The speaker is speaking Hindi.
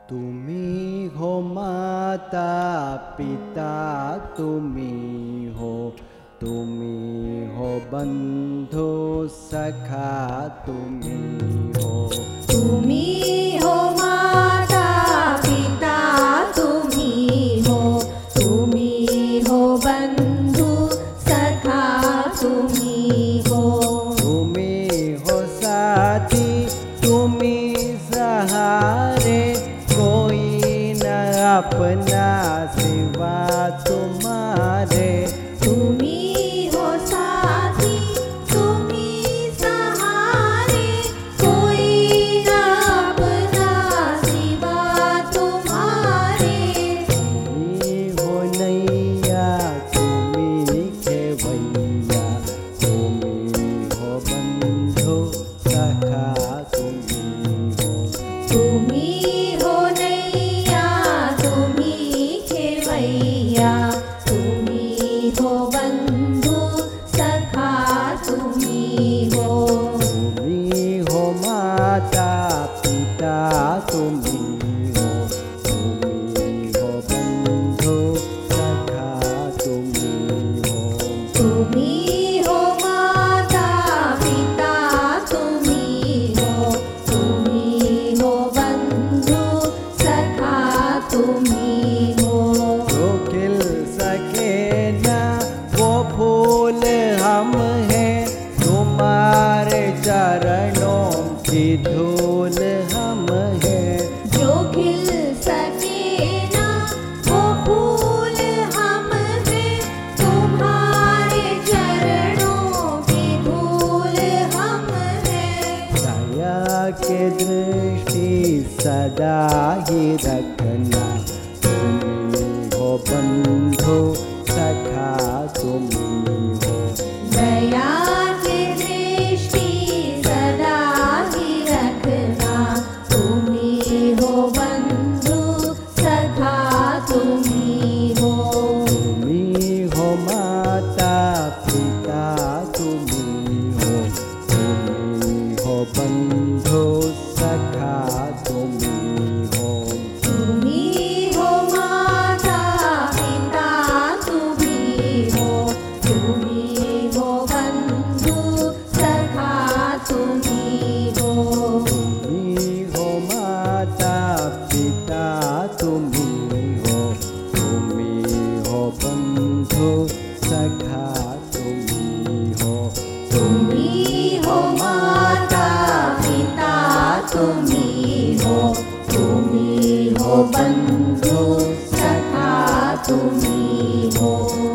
तुम्ही हो माता पिता, तुम्ही हो बंधु सखा, तुम्ही हो माता पिता, तुम्ही हो बंधु सखा, तुम्ही हो साथी, तुम्ही सहारे, कोई न अपना सिवा तुम्हारे। तुम्ही हो साथी, तुम्ही सहारे, कोई न अपना सिवा तुम्हारे। तुम्ही हो नैया, तुम्ही खेवैया, तुम्ही हो बंधु सखा, तुम्ही हो नैया, तुम्ही खेवैया, तुम्ही हो बंधु सखा, तुम्ही हो माता पिता, तुम्ही हो बंधु सखा, तुम्ही हो माता पिता, तुम्ही हो बंधु सखा, तुम्ही जो खिल सके न वो फूल हम हैं, तुम्हारे चरणों की धूल हम हैं। जो खिल सके ना वो फूल हम हैं, तुम्हारे चरणों की धूल हम हैं। दया के दृष्टि सदा ही रखना, तुम्ही हो बंधु सखा, तुम्ही दया की दृष्टि सदा ही रखना, तुम्ही हो बंधु सखा, तुम्ही हो माता पिता, तुम्ही हो बंधु सखा, तुम्ही हो माता पिता, तुम्ही हो बंधु सखा, तुम्ही हो माता पिता, तुम्ही हो बंधु सखा, तुम्ही हो माता पिता, तुम्ही हो बंधु सखा, तुम्ही